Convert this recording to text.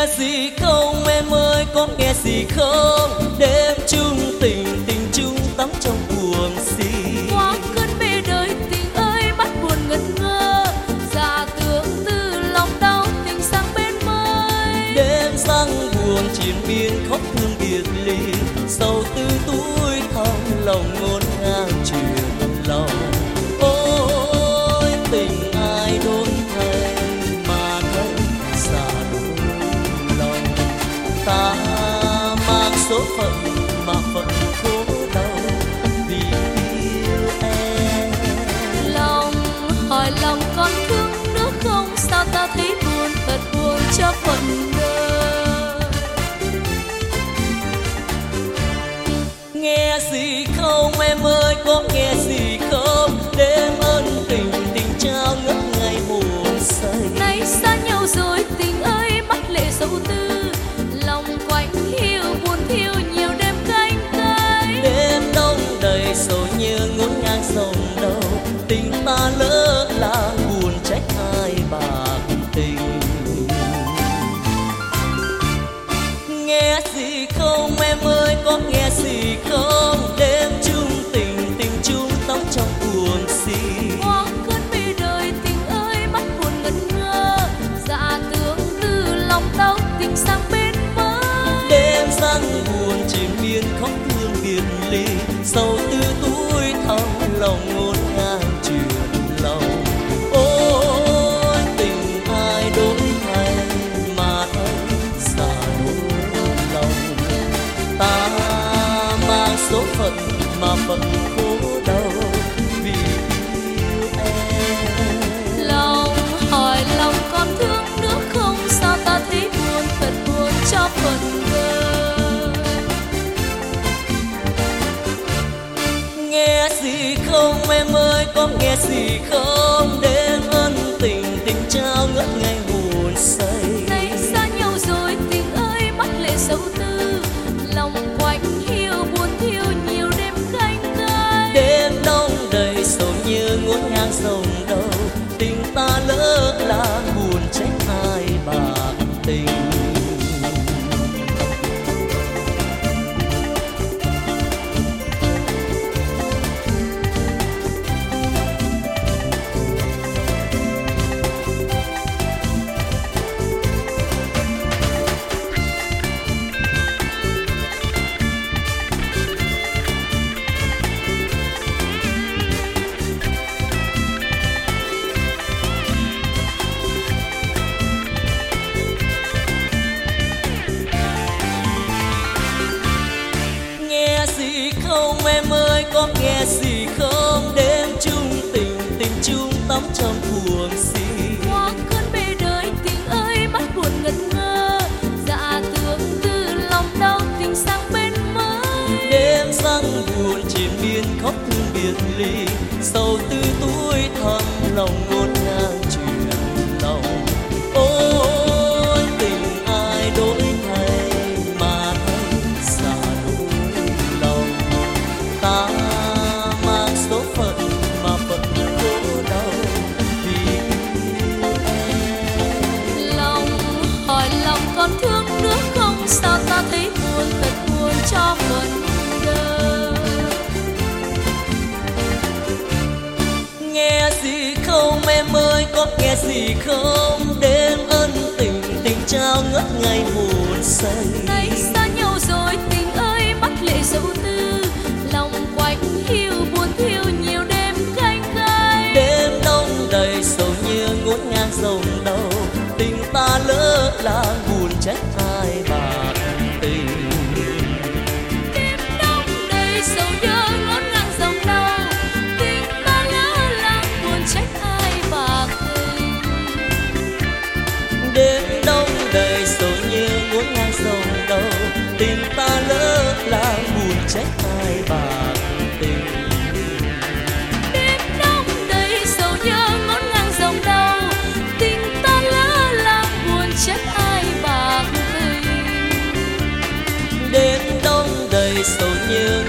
Nghe gì không em ơi, có nghe gì không? Đêm chung tình, tình chung tắm trong buồng xì. Qua cơn mê đời tình ơi, mắt buồn ngẩn ngơ, giả tưởng từ lòng đau tình sang bên mới. Đêm răng buồn triền miên khóc thương biệt ly, sầu tư túi thăm lòng ngổn ngang truyền lòng. Ôi tình ai đổi thay mà thấy xa đôi lòng. Ta mang số phận mà phận khổ đau vì yêu em. Lòng hỏi lòng con thương nước không, sao ta thấy buồn thật buồn cho phận đời. Nghe gì không em ơi, có nghe gì không? Đêm ân tình, tình trao ngất ngày buồn say. Nay xa nhau rồi tình ơi, mắt lệ sầu tư, lòng quạnh hiu buồn thiêu nhiều đêm canh cay. Đêm đông đầy sầu như ngổn ngang dòng đầu, tình ta lỡ làng buồn trách hai bạc tình. Nghe gì không em ơi, có nghe gì không? Đêm chung tình, tình chung tắm trong buồng xì. Qua cơn mê đời tình ơi, mắt buồn ngẩn ngơ, dạ tưởng từ lòng đau tình sang bên mới. Đêm răng buồn triền miên khóc thương biệt ly, sầu tư túi thăm lòng ngổn ngang truyền lòng. Ôi tình ai đổi thay mà thấy xa đôi lòng. Ta mang số phận mà phận khổ đau vì yêu em. Lòng hỏi lòng con thương nước không, sao ta thấy buồn thật buồn cho phận đời. Nghe gì không em ơi, có nghe gì không? Đêm ân tình, tình trao ngất ngày buồn say. Nay xa nhau rồi tình ơi, mắt lệ sầu tư, lòng quạnh hiu buồn thiêu nhiều đêm canh cay. Đêm đông đầy sầu như ngổn ngang dòng đầu, tình ta lỡ làng buồn trách hai bạc tình. Nghe gì không em ơi, có nghe gì không? Đêm chung tình, tình chung tắm trong buồng xì. Qua cơn mê đời tình ơi, mắt buồn ngẩn ngơ, dạ tưởng từ lòng đau tình sang bên mới. Đêm răng buồn triền miên khóc thương biệt ly, sầu tư túi thăm lòng ngổn ngang truyền lòng. Ôi tình ai đổi thay mà thấy xa đôi lòng. Ta mang số phận mà phận khổ đau vì yêu em. Lòng hỏi lòng con thương nước không, sao ta thấy buồn thật buồn cho phận đời. Nghe gì không em ơi, có nghe gì không? Đêm ân tình, tình trao ngất ngày buồn say. Nay xa nhau rồi tình ơi, mắt lệ sầu tư, lòng quạnh hiu buồn thiêu nhiều đêm canh cay. Đêm đông đầy sầu như ngổn ngang dòng đầu, tình ta lỡ làng buồn trách hai bạc tình. Đêm đông đầy sầu nhớ ngổn ngang dòng đau, tình ta lỡ làng buồn trách ai bạc tình. Đêm đông đầy sầu như ngổn ngang dòng đầu, tình ta lỡ làng buồn trách hai bạc tình. Đêm đông đầy sầu nhớ ngổn ngang dòng đau, tình ta lỡ làng buồn trách ai bạc tình. Đêm đông đầy sầu như